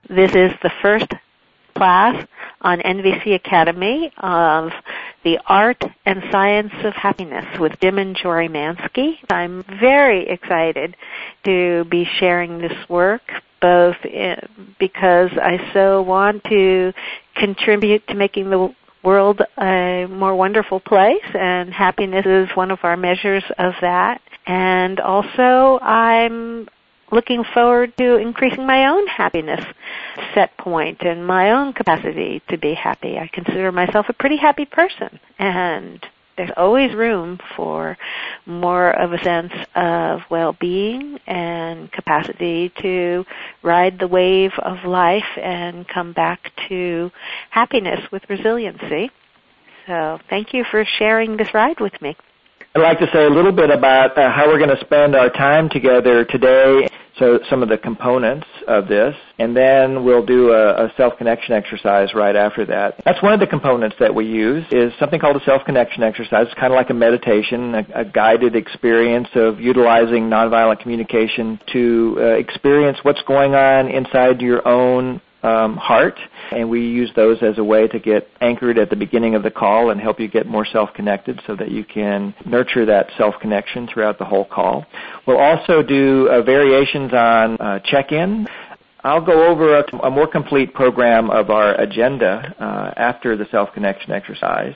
This is the first class on NVC Academy of The Art and Science of Happiness with Jim and Jory Mansky. I'm very excited to be sharing this work, both because I so want to contribute to making the world a more wonderful place, and happiness is one of our measures of that. And also, I'm looking forward to increasing my own happiness set point and my own capacity to be happy. I consider myself a pretty happy person, and there's always room for more of a sense of well-being and capacity to ride the wave of life and come back to happiness with resiliency. So thank you for sharing this ride with me. I'd like to say a little bit about how we're going to spend our time together today, so some of the components of this, and then we'll do a self-connection exercise right after that. That's one of the components that we use, is something called a self-connection exercise. It's kind of like a meditation, a guided experience of utilizing nonviolent communication to experience what's going on inside your own heart, and we use those as a way to get anchored at the beginning of the call and help you get more self-connected so that you can nurture that self-connection throughout the whole call. We'll also do variations on check-in. I'll go over a more complete program of our agenda after the self-connection exercise.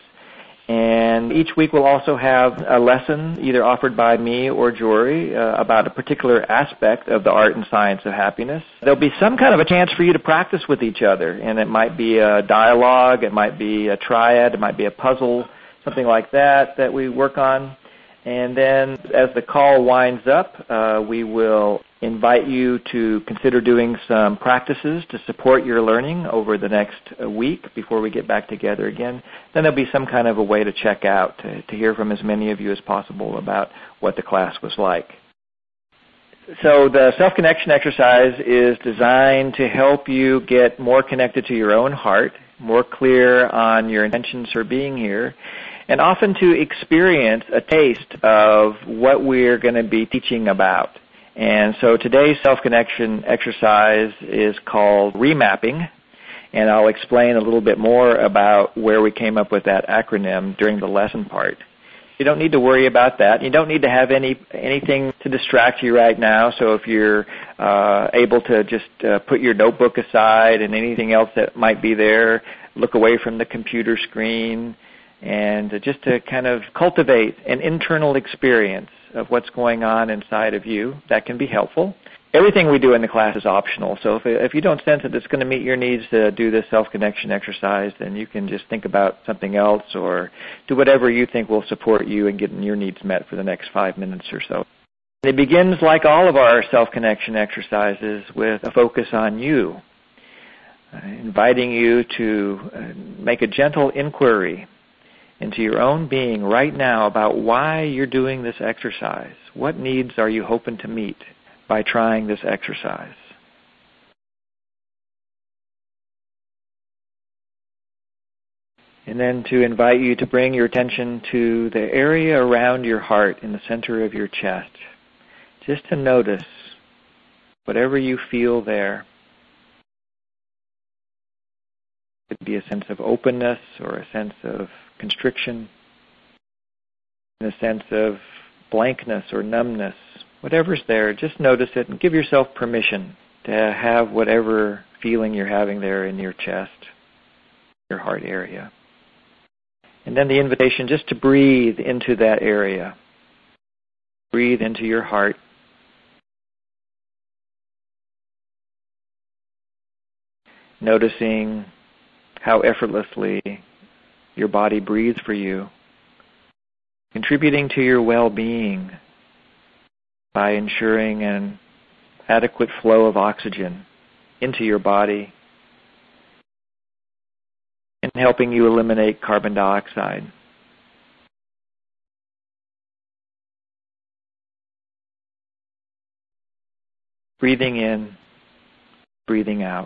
And each week we'll also have a lesson either offered by me or Jory about a particular aspect of the art and science of happiness. There'll be some kind of a chance for you to practice with each other, and it might be a dialogue, it might be a triad, it might be a puzzle, something like that we work on. And then as the call winds up, we will invite you to consider doing some practices to support your learning over the next week before we get back together again. Then there'll be some kind of a way to check out, to hear from as many of you as possible about what the class was like. So the self-connection exercise is designed to help you get more connected to your own heart, more clear on your intentions for being here, and often to experience a taste of what we're going to be teaching about. And so today's self-connection exercise is called remapping, and I'll explain a little bit more about where we came up with that acronym during the lesson part. You don't need to worry about that. You don't need to have anything to distract you right now, so if you're able to just put your notebook aside and anything else that might be there, look away from the computer screen, and just to kind of cultivate an internal experience of what's going on inside of you. That can be helpful. Everything we do in the class is optional, so if you don't sense that it's going to meet your needs to do this self-connection exercise, then you can just think about something else or do whatever you think will support you in getting your needs met for the next 5 minutes or so. It begins, like all of our self-connection exercises, with a focus on you, inviting you to make a gentle inquiry into your own being right now about why you're doing this exercise. What needs are you hoping to meet by trying this exercise? And then to invite you to bring your attention to the area around your heart in the center of your chest. Just to notice whatever you feel there. It could be a sense of openness or a sense of constriction, in a sense of blankness or numbness. Whatever's there, just notice it and give yourself permission to have whatever feeling you're having there in your chest, your heart area. And then the invitation just to breathe into that area. Breathe into your heart. Noticing how effortlessly your body breathes for you, contributing to your well-being by ensuring an adequate flow of oxygen into your body and helping you eliminate carbon dioxide. Breathing in, breathing out.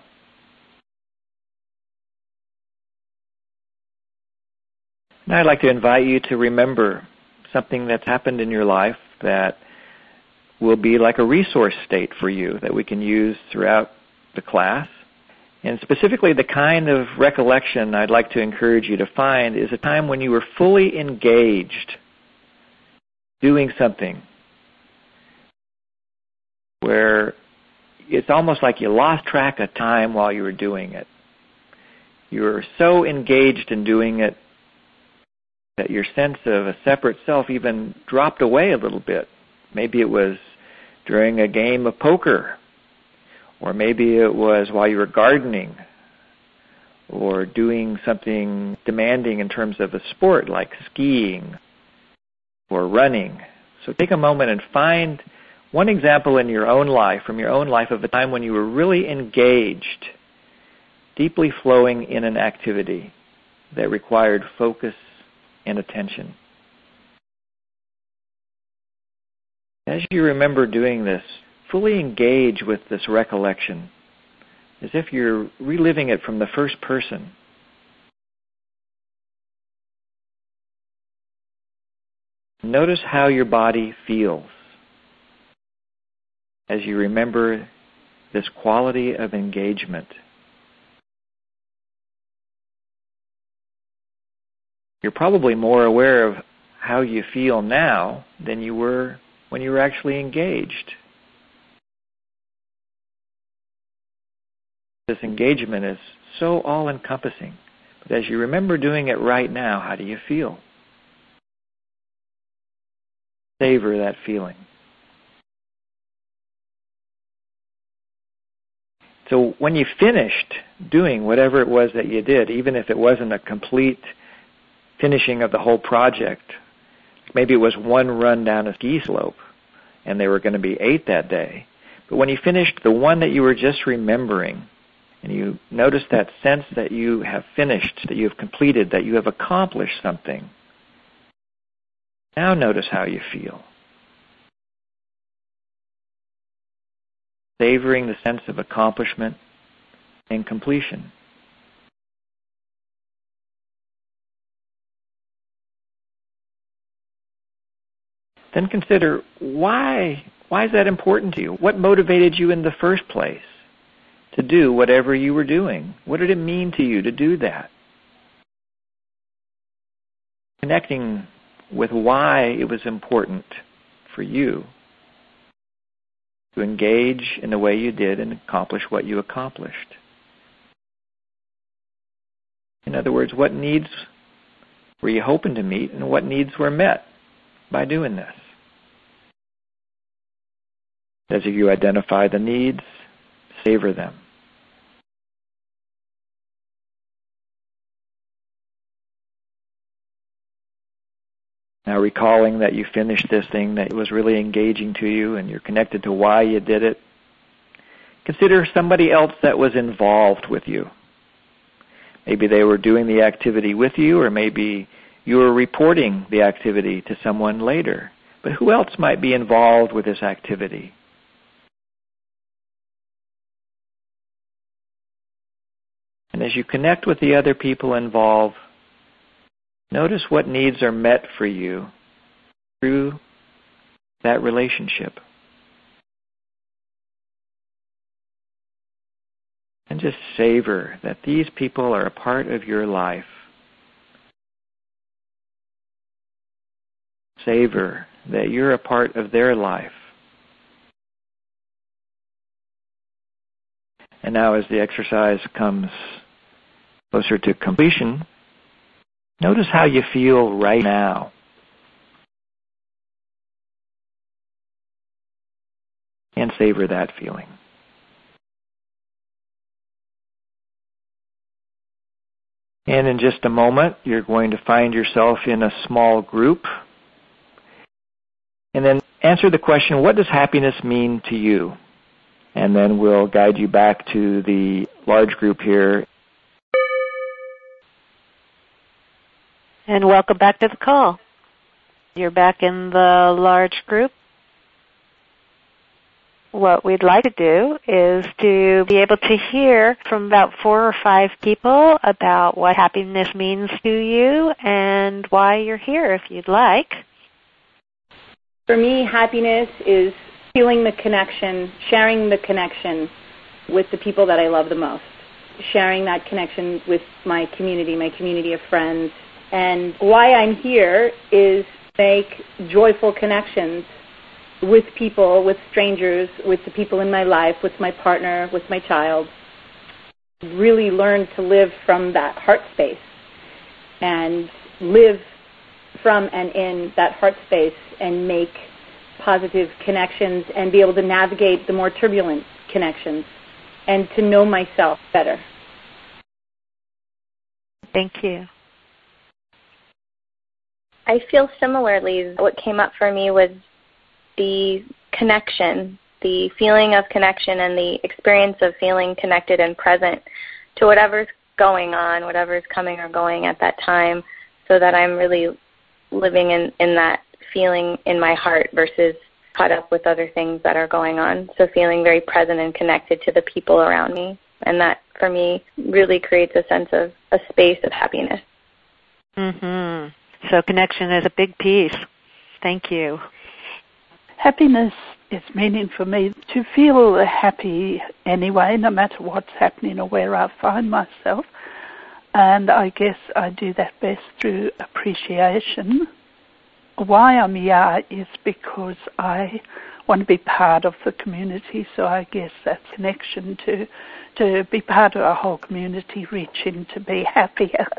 Now I'd like to invite you to remember something that's happened in your life that will be like a resource state for you that we can use throughout the class. And specifically, the kind of recollection I'd like to encourage you to find is a time when you were fully engaged doing something where it's almost like you lost track of time while you were doing it. You were so engaged in doing it that your sense of a separate self even dropped away a little bit. Maybe it was during a game of poker, or maybe it was while you were gardening, or doing something demanding in terms of a sport like skiing or running. So take a moment and find one example in your own life, from your own life, of a time when you were really engaged, deeply flowing in an activity that required focus and attention. As you remember doing this, fully engage with this recollection, as if you're reliving it from the first person. Notice how your body feels as you remember this quality of engagement. You're probably more aware of how you feel now than you were when you were actually engaged. This engagement is so all-encompassing. But as you remember doing it right now, how do you feel? Savor that feeling. So when you finished doing whatever it was that you did, even if it wasn't a complete finishing of the whole project, maybe it was one run down a ski slope, and there were going to be 8 that day. But when you finished the one that you were just remembering, and you notice that sense that you have finished, that you have completed, that you have accomplished something, now notice how you feel. Savoring the sense of accomplishment and completion. Then consider, why is that important to you? What motivated you in the first place to do whatever you were doing? What did it mean to you to do that? Connecting with why it was important for you to engage in the way you did and accomplish what you accomplished. In other words, what needs were you hoping to meet, and what needs were met by doing this? As you identify the needs, savor them. Now recalling that you finished this thing that was really engaging to you and you're connected to why you did it, consider somebody else that was involved with you. Maybe they were doing the activity with you, or maybe you were reporting the activity to someone later. But who else might be involved with this activity? And as you connect with the other people involved, notice what needs are met for you through that relationship. And just savor that these people are a part of your life. Savor that you're a part of their life. And now as the exercise comes closer to completion, notice how you feel right now. And savor that feeling. And in just a moment, you're going to find yourself in a small group. And then answer the question, what does happiness mean to you? And then we'll guide you back to the large group here. And welcome back to the call. You're back in the large group. What we'd like to do is to be able to hear from about 4 or 5 people about what happiness means to you and why you're here, if you'd like. For me, happiness is feeling the connection, sharing the connection with the people that I love the most. sharing that connection with my community of friends. And why I'm here is make joyful connections with people, with strangers, with the people in my life, with my partner, with my child. Really learn to live from that heart space and live from and in that heart space and make positive connections and be able to navigate the more turbulent connections and to know myself better. Thank you. I feel similarly. What came up for me was the connection, the feeling of connection and the experience of feeling connected and present to whatever's going on, whatever's coming or going at that time, so that I'm really living in that feeling in my heart versus caught up with other things that are going on. So feeling very present and connected to the people around me. And that, for me, really creates a sense of a space of happiness. Mm-hmm. So connection is a big piece. Thank you. Happiness is meaning for me to feel happy anyway, no matter what's happening or where I find myself. And I guess I do that best through appreciation. Why I'm here is because I want to be part of the community, so I guess that connection to be part of a whole community, reaching to be happier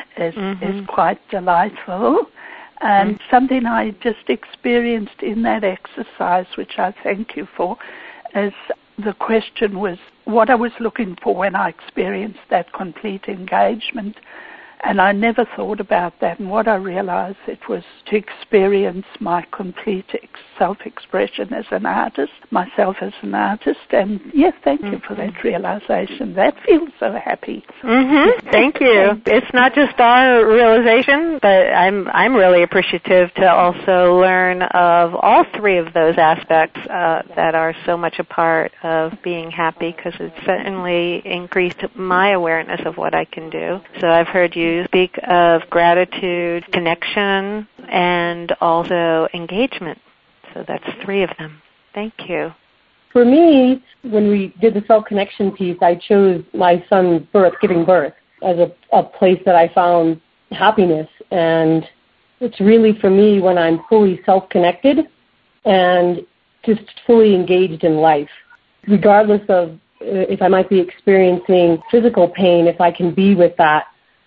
is quite delightful. And something I just experienced in that exercise, which I thank you for, is the question was what I was looking for when I experienced that complete engagement. And I never thought about that. And what I realized, it was to experience my complete self-expression as an artist, myself as an artist. And, yes, thank you for that realization. That feels so happy. Mm-hmm. Thank you. It's not just our realization, but I'm really appreciative to also learn of all three of those aspects that are so much a part of being happy, because it certainly increased my awareness of what I can do. So I've heard you speak of gratitude, connection, and also engagement. So that's three of them. Thank you. For me, when we did the self-connection piece, I chose my son's giving birth, as a place that I found happiness. And it's really, for me, when I'm fully self-connected and just fully engaged in life. Regardless of if I might be experiencing physical pain, if I can be with that,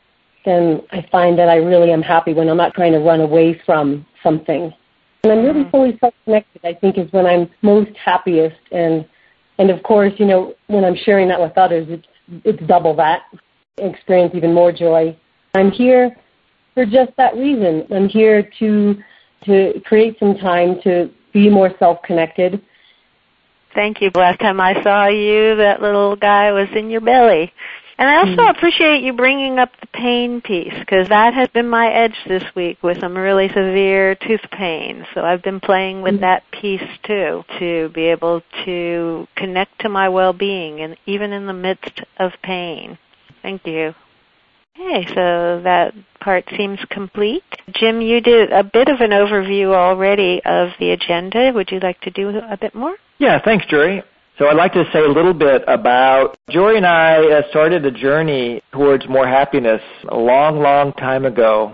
then I find that I really am happy when I'm not trying to run away from something. And I'm really fully self-connected, I think, is when I'm most happiest. And of course, you know, when I'm sharing that with others, it's double that. I experience even more joy. I'm here for just that reason. I'm here to create some time to be more self-connected. Thank you. Last time I saw you, that little guy was in your belly. And I also appreciate you bringing up the pain piece, because that has been my edge this week with some really severe tooth pain. So I've been playing with that piece too, to be able to connect to my well-being, and even in the midst of pain. Thank you. Okay, so that part seems complete. Jim, you did a bit of an overview already of the agenda. Would you like to do a bit more? Yeah, thanks, Jory. So I'd like to say a little bit about, Jory and I started a journey towards more happiness a long, long time ago.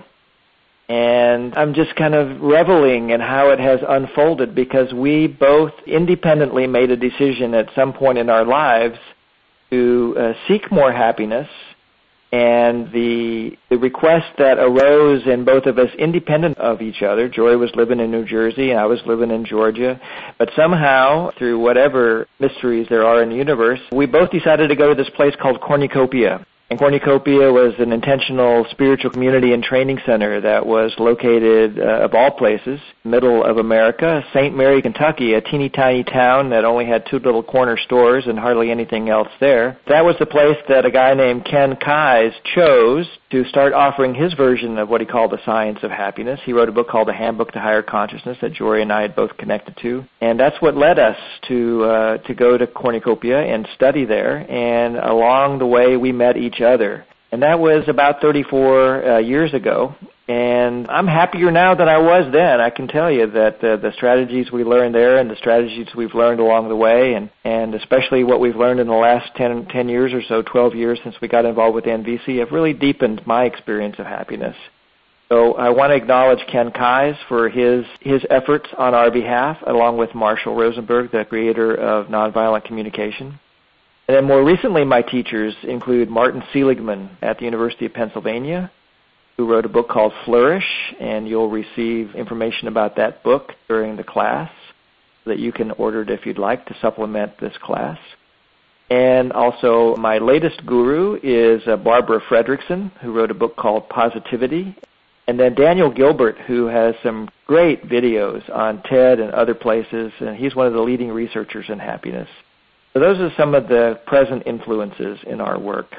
And I'm just kind of reveling in how it has unfolded, because we both independently made a decision at some point in our lives to seek more happiness. And the request that arose in both of us independent of each other, Jory was living in New Jersey and I was living in Georgia, but somehow, through whatever mysteries there are in the universe, we both decided to go to this place called Cornucopia. And Cornucopia was an intentional spiritual community and training center that was located, of all places, middle of America, St. Mary, Kentucky, a teeny tiny town that only had 2 little corner stores and hardly anything else there. That was the place that a guy named Ken Kais chose to start offering his version of what he called the science of happiness. He wrote a book called The Handbook to Higher Consciousness that Jory and I had both connected to. And that's what led us to go to Cornucopia and study there. And along the way, we met each other. And that was about 34 years ago. And I'm happier now than I was then. I can tell you that the strategies we learned there and the strategies we've learned along the way, and especially what we've learned in the last 10 years or so, 12 years since we got involved with NVC, have really deepened my experience of happiness. So I want to acknowledge Ken Keyes for his efforts on our behalf, along with Marshall Rosenberg, the creator of Nonviolent Communication. And then more recently, my teachers include Martin Seligman at the University of Pennsylvania, who wrote a book called Flourish, and you'll receive information about that book during the class that you can order it if you'd like to supplement this class. And also my latest guru is Barbara Fredrickson, who wrote a book called Positivity. And then Daniel Gilbert, who has some great videos on TED and other places, and he's one of the leading researchers in happiness. So those are some of the present influences in our work.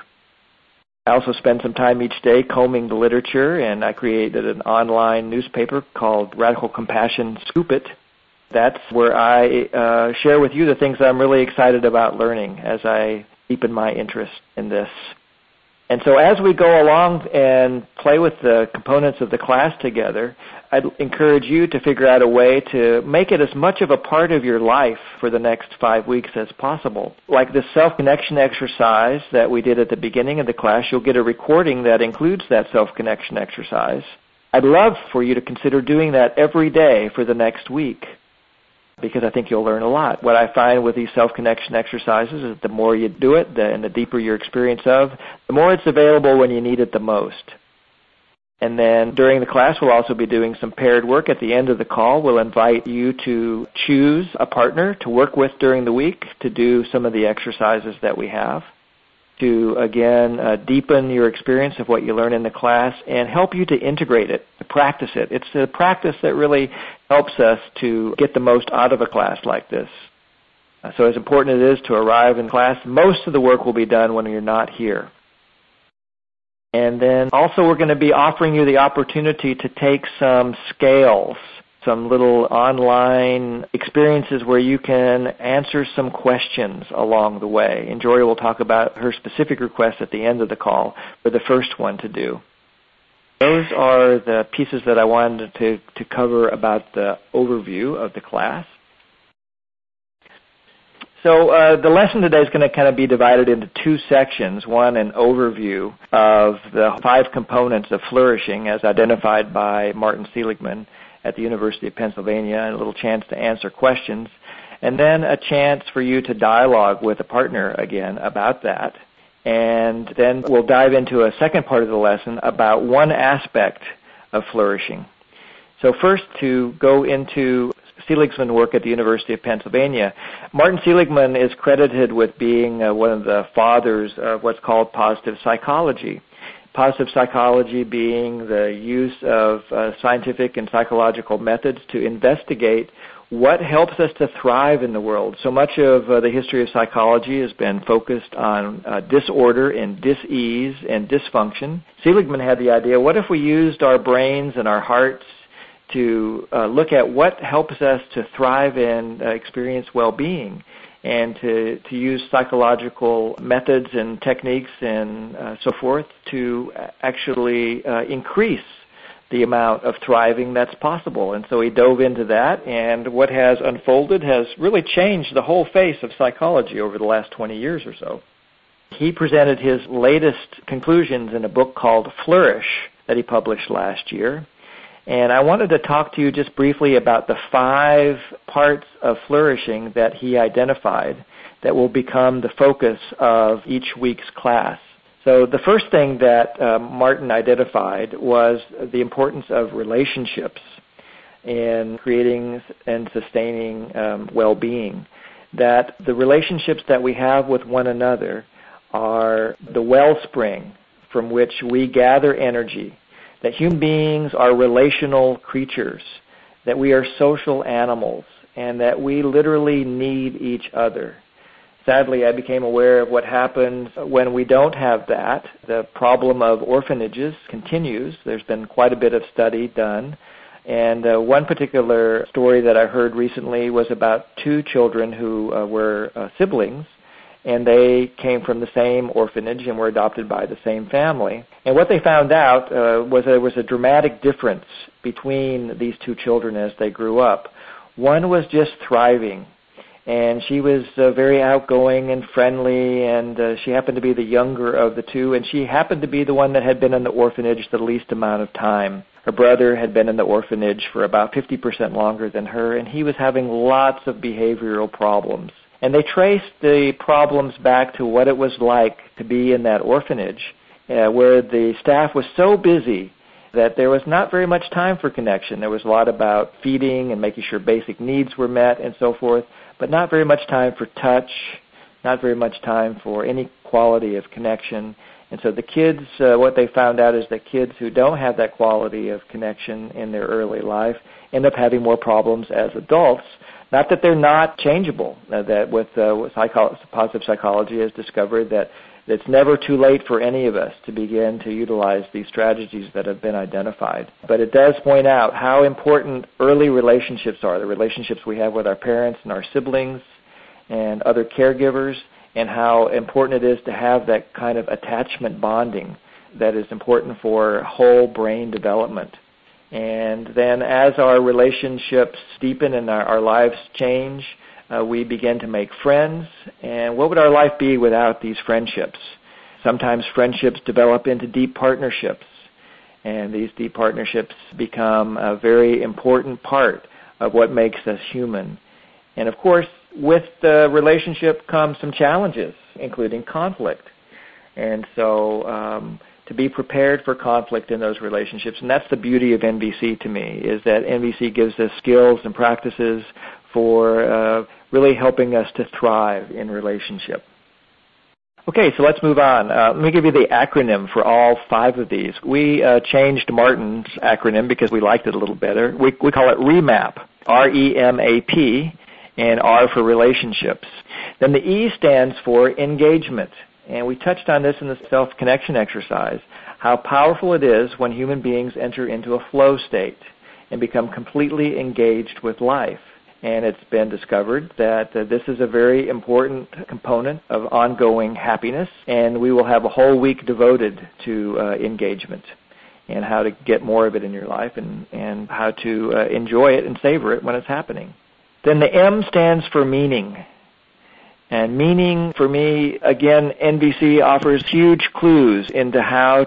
I also spend some time each day combing the literature, and I created an online newspaper called Radical Compassion Scoop It. That's where I share with you the things that I'm really excited about learning as I deepen my interest in this. And so as we go along and play with the components of the class together, I'd encourage you to figure out a way to make it as much of a part of your life for the next 5 weeks as possible. Like the self-connection exercise that we did at the beginning of the class, you'll get a recording that includes that self-connection exercise. I'd love for you to consider doing that every day for the next week, because I think you'll learn a lot. What I find with these self-connection exercises is the more you do it, and the deeper your experience of, the more it's available when you need it the most. And then during the class, we'll also be doing some paired work. At the end of the call, we'll invite you to choose a partner to work with during the week to do some of the exercises that we have, to, again, deepen your experience of what you learn in the class and help you to integrate it, to practice it. It's the practice that really helps us to get the most out of a class like this. So as important it is to arrive in class, most of the work will be done when you're not here. And then also we're going to be offering you the opportunity to take some scales, some little online experiences where you can answer some questions along the way. And Jory will talk about her specific request at the end of the call for the first one to do. Those are the pieces that I wanted to cover about the overview of the class. So the lesson today is going to kind of be divided into two sections. One, an overview of the 5 components of flourishing as identified by Martin Seligman at the University of Pennsylvania, and a little chance to answer questions, and then a chance for you to dialogue with a partner again about that. And then we'll dive into a second part of the lesson about one aspect of flourishing. So first, to go into Seligman work at the University of Pennsylvania, Martin Seligman is credited with being one of the fathers of what's called positive psychology. Positive psychology being the use of scientific and psychological methods to investigate what helps us to thrive in the world. So much of the history of psychology has been focused on disorder and dis-ease and dysfunction. Seligman had the idea, what if we used our brains and our hearts to look at what helps us to thrive and experience well-being, and to use psychological methods and techniques and so forth to actually increase the amount of thriving that's possible. And so he dove into that, and what has unfolded has really changed the whole face of psychology over the last 20 years or so. He presented his latest conclusions in a book called Flourish that he published last year. And I wanted to talk to you just briefly about the 5 parts of flourishing that he identified that will become the focus of each week's class. So the first thing that Martin identified was the importance of relationships in creating and sustaining well-being. That the relationships that we have with one another are the wellspring from which we gather energy. That human beings are relational creatures, that we are social animals, and that we literally need each other. Sadly, I became aware of what happens when we don't have that. The problem of orphanages continues. There's been quite a bit of study done. And one particular story that I heard recently was about 2 children who were siblings, and they came from the same orphanage and were adopted by the same family. And what they found out was there was a dramatic difference between these two children as they grew up. One was just thriving, and she was very outgoing and friendly, and she happened to be the younger of the two, and she happened to be the one that had been in the orphanage the least amount of time. Her brother had been in the orphanage for about 50% longer than her, and he was having lots of behavioral problems. And they traced the problems back to what it was like to be in that orphanage, where the staff was so busy that there was not very much time for connection. There was a lot about feeding and making sure basic needs were met and so forth, but not very much time for touch, not very much time for any quality of connection. And so the kids, what they found out is that kids who don't have that quality of connection in their early life end up having more problems as adults. Not that they're not changeable, that with positive psychology has discovered that it's never too late for any of us to begin to utilize these strategies that have been identified. But it does point out how important early relationships are, the relationships we have with our parents and our siblings and other caregivers, and how important it is to have that kind of attachment bonding that is important for whole brain development. And then as our relationships deepen and our lives change, we begin to make friends. And what would our life be without these friendships? Sometimes friendships develop into deep partnerships, and these deep partnerships become a very important part of what makes us human. And of course, with the relationship comes some challenges, including conflict. And so to be prepared for conflict in those relationships, and that's the beauty of NVC to me, is that NVC gives us skills and practices for really helping us to thrive in relationship. Okay, so let's move on. Let me give you the acronym for all 5 of these. We changed Martin's acronym because we liked it a little better. We call it REMAP, R-E-M-A-P, and R for relationships. Then the E stands for engagement. And we touched on this in the self-connection exercise, how powerful it is when human beings enter into a flow state and become completely engaged with life. And it's been discovered that this is a very important component of ongoing happiness, and we will have a whole week devoted to engagement and how to get more of it in your life and how to enjoy it and savor it when it's happening. Then the M stands for meaning. And meaning, for me, again, NVC offers huge clues into how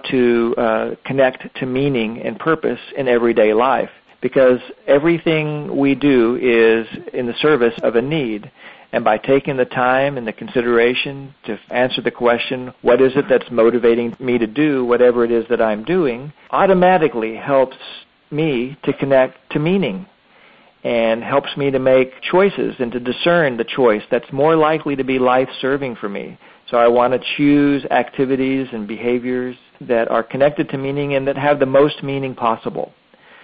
to connect to meaning and purpose in everyday life, because everything we do is in the service of a need. And by taking the time and the consideration to answer the question, what is it that's motivating me to do whatever it is that I'm doing, automatically helps me to connect to meaning, and helps me to make choices and to discern the choice that's more likely to be life-serving for me. So I want to choose activities and behaviors that are connected to meaning and that have the most meaning possible.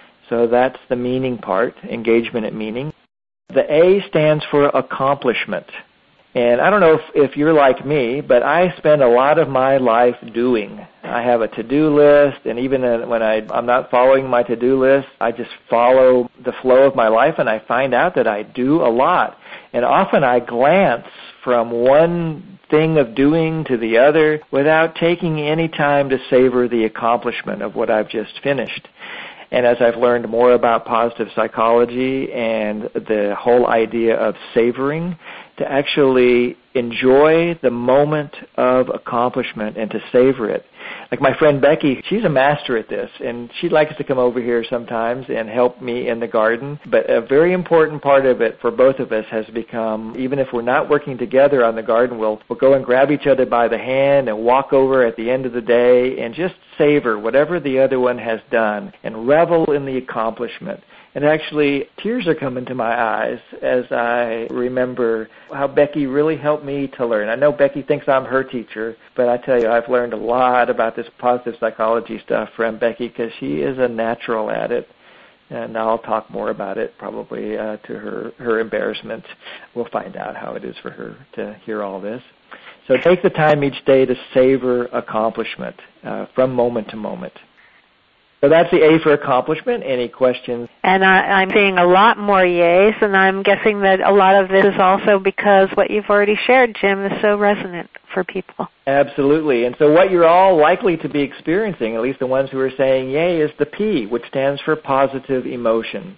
So that's the meaning part, engagement and meaning. The A stands for accomplishment. And I don't know if you're like me, but I spend a lot of my life doing. I have a to-do list, and even when I'm not following my to-do list, I just follow the flow of my life, and I find out that I do a lot. And often I glance from one thing of doing to the other without taking any time to savor the accomplishment of what I've just finished. And as I've learned more about positive psychology and the whole idea of savoring, to actually enjoy the moment of accomplishment and to savor it. Like my friend Becky, she's a master at this, and she likes to come over here sometimes and help me in the garden. But a very important part of it for both of us has become, even if we're not working together on the garden, we'll go and grab each other by the hand and walk over at the end of the day and just savor whatever the other one has done and revel in the accomplishment. And actually, tears are coming to my eyes as I remember how Becky really helped me to learn. I know Becky thinks I'm her teacher, but I tell you, I've learned a lot about this positive psychology stuff from Becky because she is a natural at it. And I'll talk more about it probably to her embarrassment. We'll find out how it is for her to hear all this. So take the time each day to savor accomplishment from moment to moment. So that's the A for accomplishment. Any questions? And I'm seeing a lot more yays, and I'm guessing that a lot of this is also because what you've already shared, Jim, is so resonant for people. Absolutely. And so what you're all likely to be experiencing, at least the ones who are saying yay, is the P, which stands for positive emotion.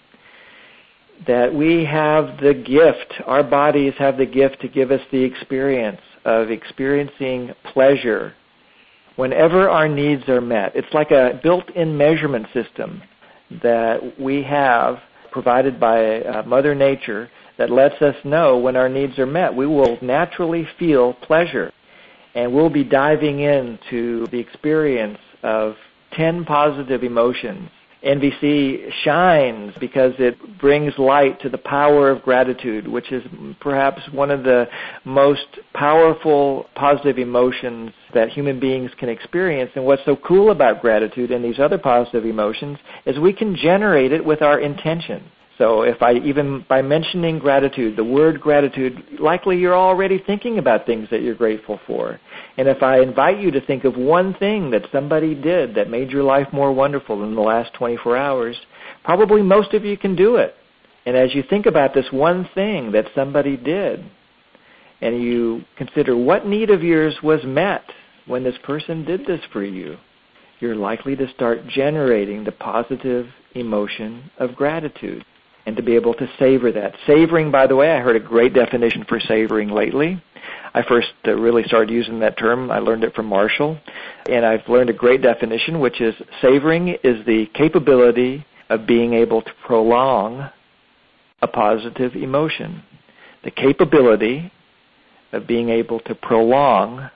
That we have the gift, our bodies have the gift to give us the experience of experiencing pleasure whenever our needs are met. It's like a built-in measurement system that we have provided by Mother Nature that lets us know when our needs are met. We will naturally feel pleasure, and we'll be diving into the experience of 10 positive emotions. NVC shines because it brings light to the power of gratitude, which is perhaps one of the most powerful positive emotions that human beings can experience. And what's so cool about gratitude and these other positive emotions is we can generate it with our intention. So even by mentioning gratitude, the word gratitude, likely you're already thinking about things that you're grateful for. And if I invite you to think of one thing that somebody did that made your life more wonderful in the last 24 hours, probably most of you can do it. And as you think about this one thing that somebody did, and you consider what need of yours was met when this person did this for you, you're likely to start generating the positive emotion of gratitude. And to be able to savor that. Savoring, by the way, I heard a great definition for savoring lately. I first really started using that term. I learned it from Marshall. And I've learned a great definition, which is savoring is the capability of being able to prolong a positive emotion. The capability of being able to prolong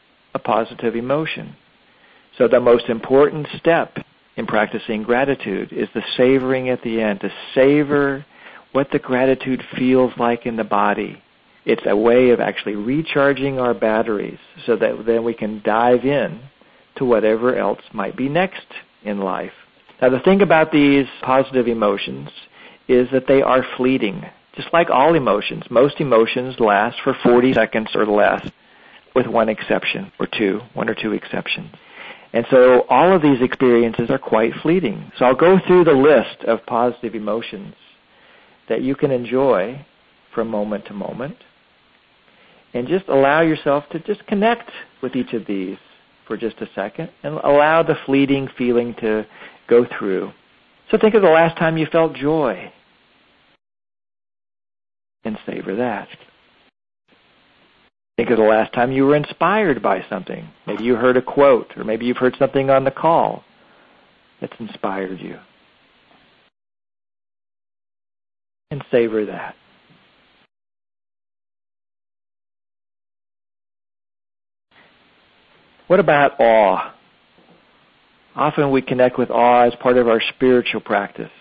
a positive emotion. So the most important step in practicing gratitude is the savoring at the end, to savor what the gratitude feels like in the body. It's a way of actually recharging our batteries so that then we can dive in to whatever else might be next in life. Now the thing about these positive emotions is that they are fleeting. Just like all emotions, most emotions last for 40 seconds or less, with one exception or two, one or two exceptions. And so all of these experiences are quite fleeting. So I'll go through the list of positive emotions that you can enjoy from moment to moment. And just allow yourself to just connect with each of these for just a second and allow the fleeting feeling to go through. So think of the last time you felt joy and savor that. Think of the last time you were inspired by something. Maybe you heard a quote, or maybe you've heard something on the call that's inspired you. And savor that. What about awe? Often we connect with awe as part of our spiritual practice.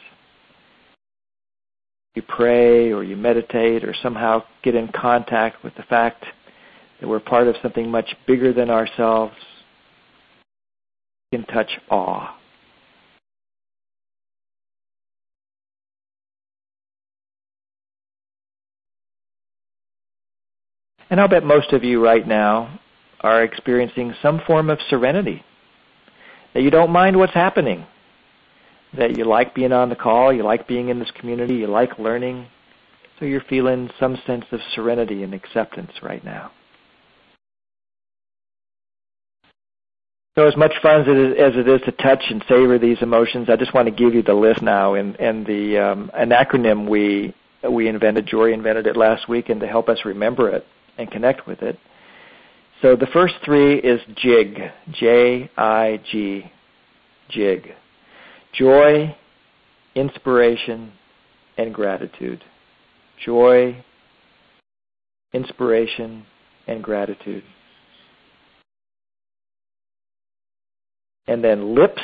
You pray or you meditate or somehow get in contact with the fact that we're part of something much bigger than ourselves. You can touch awe. And I'll bet most of you right now are experiencing some form of serenity. That you don't mind what's happening. That you like being on the call, you like being in this community, you like learning. So you're feeling some sense of serenity and acceptance right now. So as much fun as it is to touch and savor these emotions, I just want to give you the list now. And an acronym we invented, Jory invented it last week, and to help us remember it and connect with it. So the first three is JIG, J-I-G, JIG. Joy, inspiration, and gratitude. Joy, inspiration, and gratitude. And then LIPS.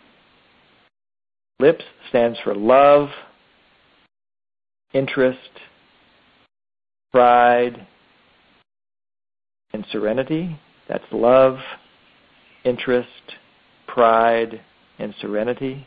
LIPS stands for love, interest, pride, and serenity. That's love, interest, pride, and serenity.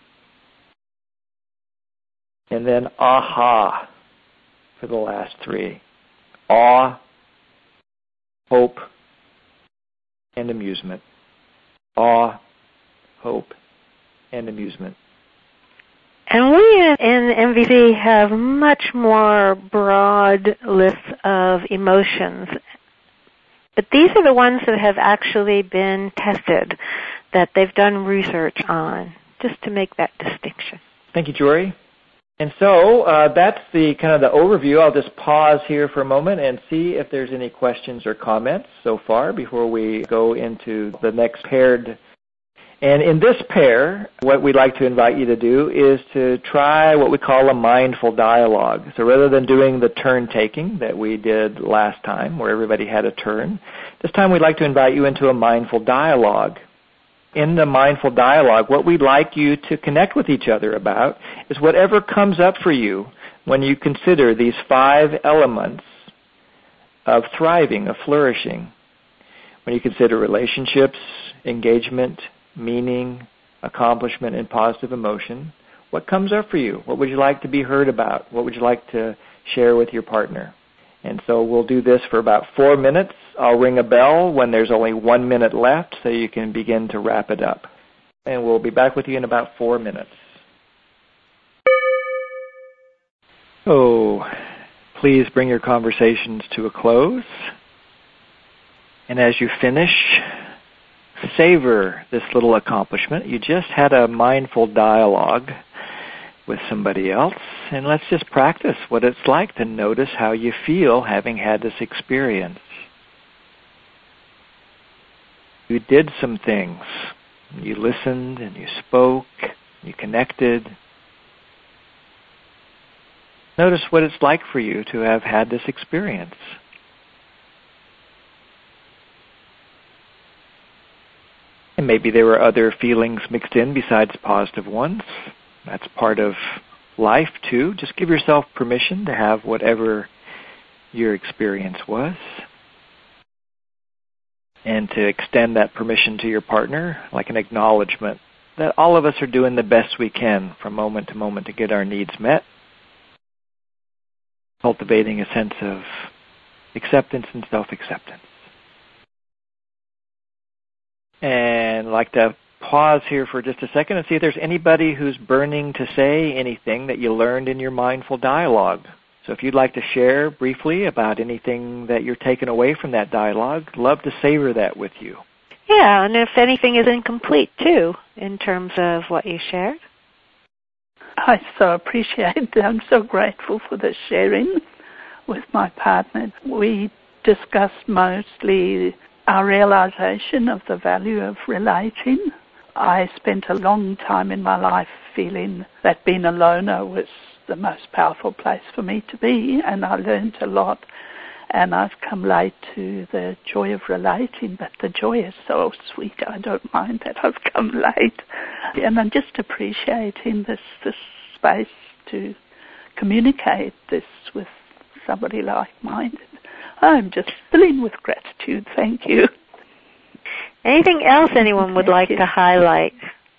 And then AHA for the last three. Awe, hope, and amusement. Awe, hope, and amusement. And we in MVC have much more broad lists of emotions. But these are the ones that have actually been tested, that they've done research on, just to make that distinction. Thank you, Jory. And so that's the kind of the overview. I'll just pause here for a moment and see if there's any questions or comments so far before we go into the next paired. And in this pair, what we'd like to invite you to do is to try what we call a mindful dialogue. So rather than doing the turn-taking that we did last time, where everybody had a turn, this time we'd like to invite you into a mindful dialogue. In the mindful dialogue, what we'd like you to connect with each other about is whatever comes up for you when you consider these 5 elements of thriving, of flourishing. When you consider relationships, engagement, meaning, accomplishment, and positive emotion, what comes up for you? What would you like to be heard about? What would you like to share with your partner? And so we'll do this for about 4 minutes. I'll ring a bell when there's only 1 minute left so you can begin to wrap it up. And we'll be back with you in about 4 minutes. So please bring your conversations to a close. And as you finish, savor this little accomplishment. You just had a mindful dialogue with somebody else, and let's just practice what it's like to notice how you feel having had this experience. You did some things. You listened and you spoke, you connected. Notice what it's like for you to have had this experience. And maybe there were other feelings mixed in besides positive ones. That's part of life, too. Just give yourself permission to have whatever your experience was. And to extend that permission to your partner, like an acknowledgement that all of us are doing the best we can from moment to moment to get our needs met. Cultivating a sense of acceptance and self-acceptance. And I'd like to pause here for just a second and see if there's anybody who's burning to say anything that you learned in your mindful dialogue. So if you'd like to share briefly about anything that you're taking away from that dialogue, love to savor that with you. Yeah, and if anything is incomplete, too, in terms of what you shared. I so appreciate it. I'm so grateful for the sharing with my partner. We discussed mostly our realization of the value of relating. I spent a long time in my life feeling that being a loner was the most powerful place for me to be, and I learned a lot, and I've come late to the joy of relating, but the joy is so sweet. I don't mind that I've come late, and I'm just appreciating this space to communicate this with somebody like-minded. I'm just filling with gratitude. Thank you. Anything else anyone would like to highlight?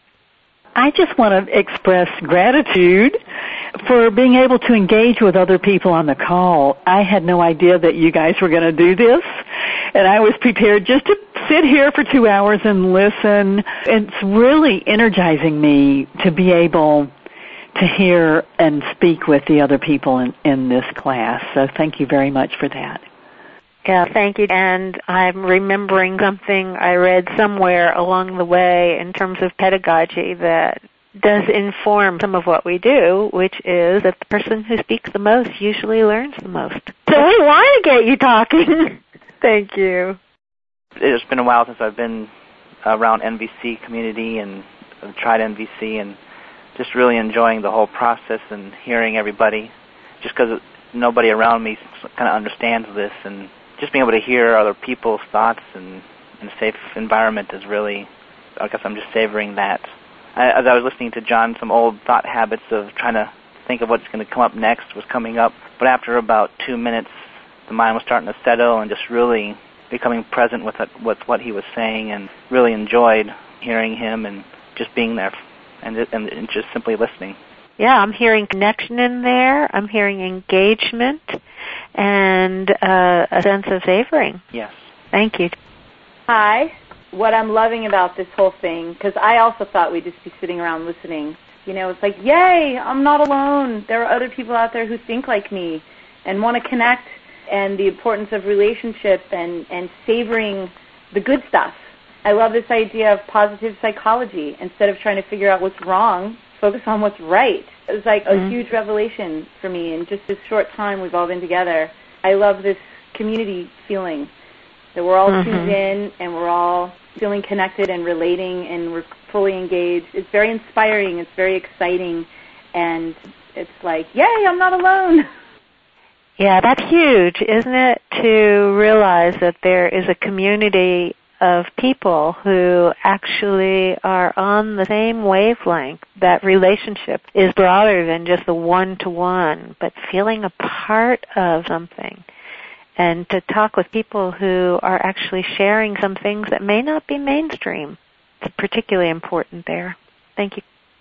I just want to express gratitude for being able to engage with other people on the call. I had no idea that you guys were going to do this, and I was prepared just to sit here for 2 hours and listen. It's really energizing me to be able to hear and speak with the other people in this class. So thank you very much for that. Yeah, thank you. And I'm remembering something I read somewhere along the way in terms of pedagogy that does inform some of what we do, which is that the person who speaks the most usually learns the most. So we want to get you talking. Thank you. It's been a while since I've been around NVC community and I've tried NVC, and just really enjoying the whole process and hearing everybody, just because nobody around me kind of understands this, and just being able to hear other people's thoughts in a safe environment is really, I guess I'm just savoring that. As I was listening to John, some old thought habits of trying to think of what's going to come up next was coming up, but after about 2 minutes, the mind was starting to settle and just really becoming present with what he was saying, and really enjoyed hearing him and just being there and just simply listening. Yeah, I'm hearing connection in there. I'm hearing engagement and a sense of savoring. Yes. Thank you. Hi, what I'm loving about this whole thing, because I also thought we'd just be sitting around listening. It's like, yay, I'm not alone. There are other people out there who think like me and want to connect, and the importance of relationship and savoring the good stuff. I love this idea of positive psychology. Instead of trying to figure out what's wrong, focus on what's right. It was like a huge revelation for me in just this short time we've all been together. I love this community feeling that we're all tuned in and we're all feeling connected and relating and we're fully engaged. It's very inspiring. It's very exciting. And it's like, yay, I'm not alone. Yeah, that's huge, isn't it, to realize that there is a community of people who actually are on the same wavelength. That relationship is broader than just the one-to-one, but feeling a part of something. And to talk with people who are actually sharing some things that may not be mainstream. It's particularly important there. Thank you.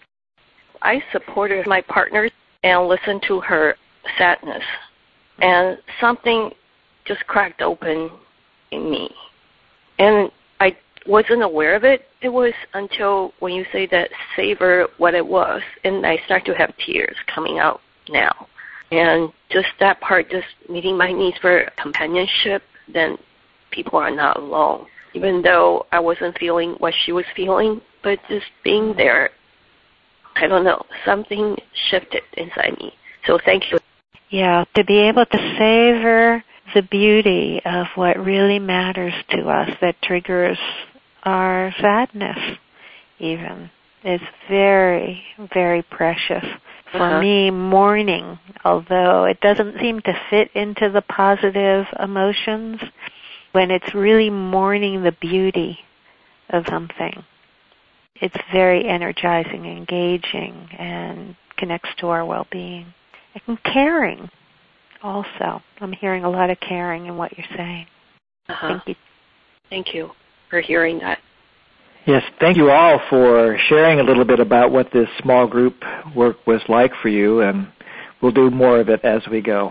I supported my partner and listened to her sadness. And something just cracked open in me. And I wasn't aware of it. It was until when you say that, savor what it was, and I start to have tears coming out now. And just that part, just meeting my needs for companionship, then people are not alone. Even though I wasn't feeling what she was feeling, but just being there, I don't know, something shifted inside me. So thank you. Yeah, to be able to savor the beauty of what really matters to us that triggers our sadness even is very, very precious. For me, mourning, although it doesn't seem to fit into the positive emotions, when it's really mourning the beauty of something, it's very energizing, engaging, and connects to our well-being. And caring also. I'm hearing a lot of caring in what you're saying. Thank you. Thank you for hearing that. Yes, thank you all for sharing a little bit about what this small group work was like for you, and we'll do more of it as we go.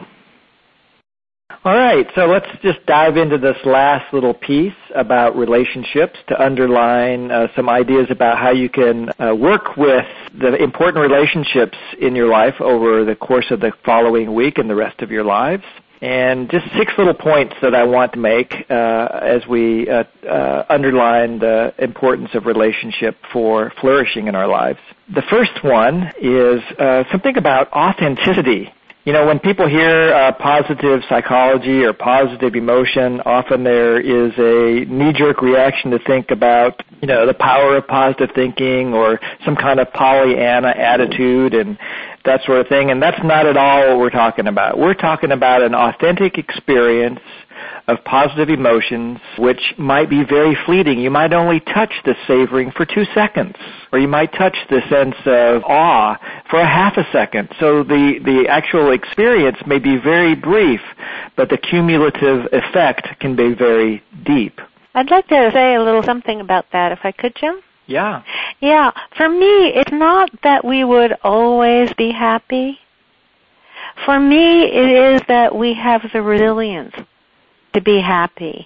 All right, so let's just dive into this last little piece about relationships to underline some ideas about how you can work with the important relationships in your life over the course of the following week and the rest of your lives. And just 6 little points that I want to make as we underline the importance of relationship for flourishing in our lives. The first one is something about authenticity. When people hear positive psychology or positive emotion, often there is a knee-jerk reaction to think about, the power of positive thinking or some kind of Pollyanna attitude and that sort of thing. And that's not at all what we're talking about. We're talking about an authentic experience of positive emotions, which might be very fleeting. You might only touch the savoring for 2 seconds, or you might touch the sense of awe for a half a second. So the actual experience may be very brief, but the cumulative effect can be very deep. I'd like to say a little something about that, if I could, Jim. Yeah. Yeah, for me, it's not that we would always be happy. For me, it is that we have the resilience to be happy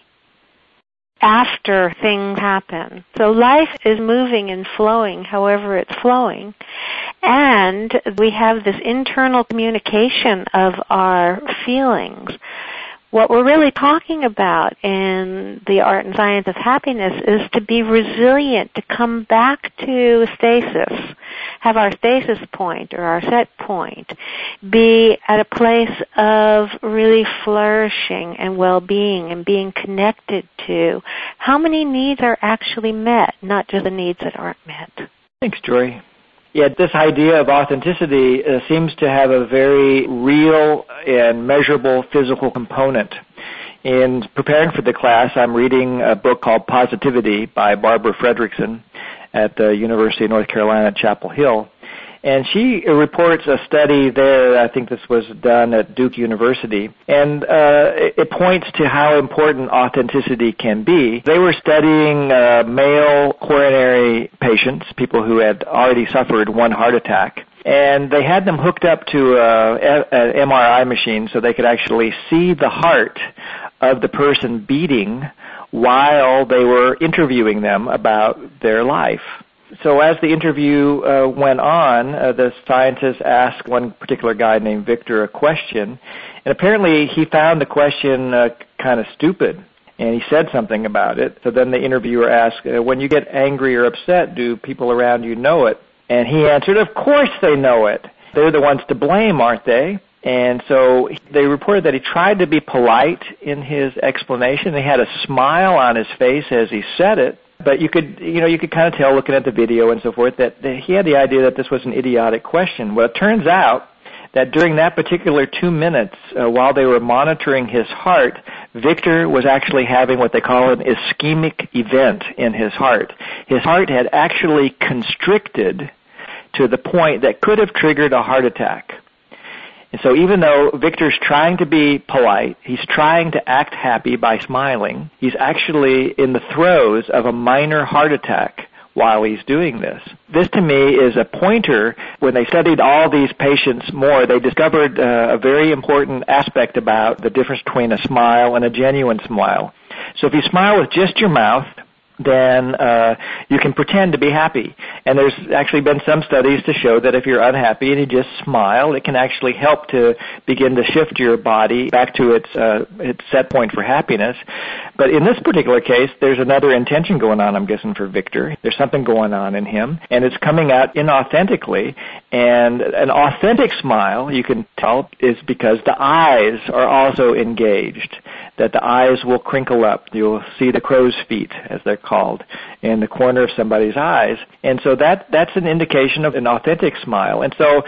after things happen. So life is moving and flowing however it's flowing, and we have this internal communication of our feelings. What we're really talking about in the art and science of happiness is to be resilient, to come back to stasis, have our stasis point or our set point, be at a place of really flourishing and well-being and being connected to how many needs are actually met, not just the needs that aren't met. Thanks, Joy. Yeah, this idea of authenticity seems to have a very real and measurable physical component. In preparing for the class, I'm reading a book called Positivity by Barbara Fredrickson at the University of North Carolina at Chapel Hill. And she reports a study there, I think this was done at Duke University, and it points to how important authenticity can be. They were studying male coronary patients, people who had already suffered one heart attack, and they had them hooked up to an MRI machine so they could actually see the heart of the person beating while they were interviewing them about their life. So as the interview went on, the scientists asked one particular guy named Victor a question, and apparently he found the question kind of stupid, and he said something about it. So then the interviewer asked, when you get angry or upset, do people around you know it? And he answered, of course they know it. They're the ones to blame, aren't they? And so they reported that he tried to be polite in his explanation. He had a smile on his face as he said it. But you could kind of tell, looking at the video and so forth, that he had the idea that this was an idiotic question. Well, it turns out that during that particular 2 minutes, while they were monitoring his heart, Victor was actually having what they call an ischemic event in his heart. His heart had actually constricted to the point that could have triggered a heart attack. And so even though Victor's trying to be polite, he's trying to act happy by smiling, he's actually in the throes of a minor heart attack while he's doing this. This to me is a pointer. When they studied all these patients more, they discovered a very important aspect about the difference between a smile and a genuine smile. So if you smile with just your mouth, then you can pretend to be happy. And there's actually been some studies to show that if you're unhappy and you just smile, it can actually help to begin to shift your body back to its set point for happiness. But in this particular case, there's another intention going on, I'm guessing, for Victor. There's something going on in him, and it's coming out inauthentically. And an authentic smile, you can tell, is because the eyes are also engaged, that the eyes will crinkle up. You'll see the crow's feet, as they're called, in the corner of somebody's eyes. And so that's an indication of an authentic smile. And so,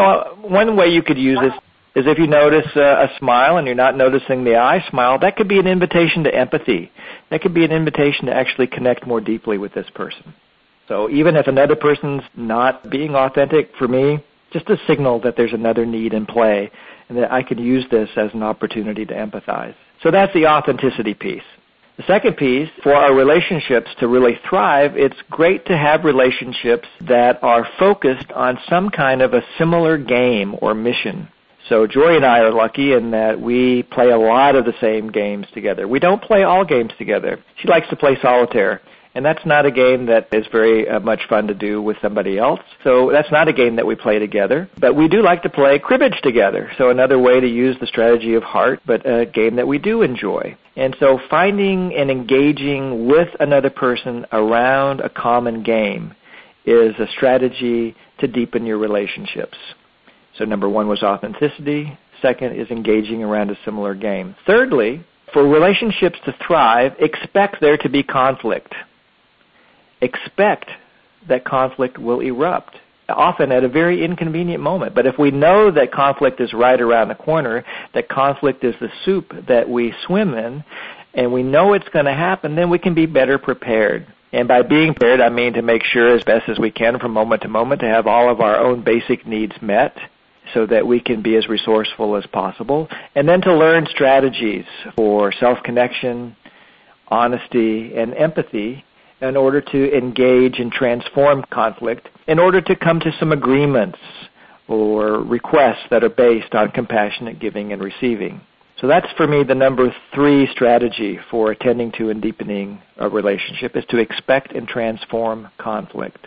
one way you could use this is if you notice a smile and you're not noticing the eye smile, that could be an invitation to empathy. That could be an invitation to actually connect more deeply with this person. So even if another person's not being authentic, for me, just a signal that there's another need in play and that I could use this as an opportunity to empathize. So that's the authenticity piece. The second piece, for our relationships to really thrive, it's great to have relationships that are focused on some kind of a similar game or mission. So Joy and I are lucky in that we play a lot of the same games together. We don't play all games together. She likes to play solitaire, and that's not a game that is very much fun to do with somebody else. So that's not a game that we play together. But we do like to play cribbage together, so another way to use the strategy of heart, but a game that we do enjoy. And so finding and engaging with another person around a common game is a strategy to deepen your relationships. So number one was authenticity. Second is engaging around a similar game. Thirdly, for relationships to thrive, expect there to be conflict. Expect that conflict will erupt, often at a very inconvenient moment. But if we know that conflict is right around the corner, that conflict is the soup that we swim in, and we know it's going to happen, then we can be better prepared. And by being prepared, I mean to make sure as best as we can from moment to moment to have all of our own basic needs met so that we can be as resourceful as possible. And then to learn strategies for self-connection, honesty, and empathy in order to engage and transform conflict, in order to come to some agreements or requests that are based on compassionate giving and receiving. So that's, for me, the number 3 strategy for attending to and deepening a relationship, is to expect and transform conflict.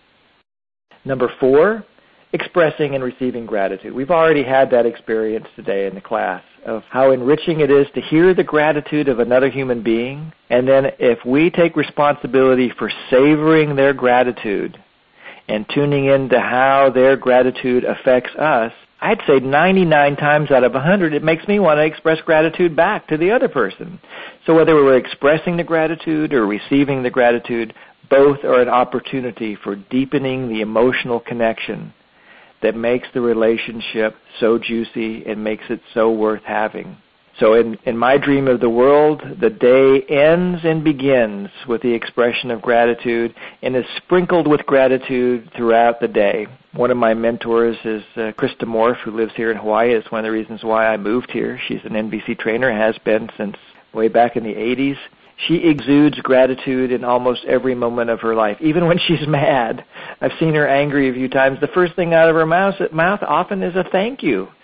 Number 4, expressing and receiving gratitude. We've already had that experience today in the class of how enriching it is to hear the gratitude of another human being, and then if we take responsibility for savoring their gratitude and tuning into how their gratitude affects us, I'd say 99 times out of 100, it makes me want to express gratitude back to the other person. So whether we're expressing the gratitude or receiving the gratitude, both are an opportunity for deepening the emotional connection that makes the relationship so juicy and makes it so worth having. So in my dream of the world, the day ends and begins with the expression of gratitude and is sprinkled with gratitude throughout the day. One of my mentors is Krista Morf, who lives here in Hawaii. It's one of the reasons why I moved here. She's an NVC trainer, has been since way back in the 80s. She exudes gratitude in almost every moment of her life, even when she's mad. I've seen her angry a few times. The first thing out of her mouth often is a thank you.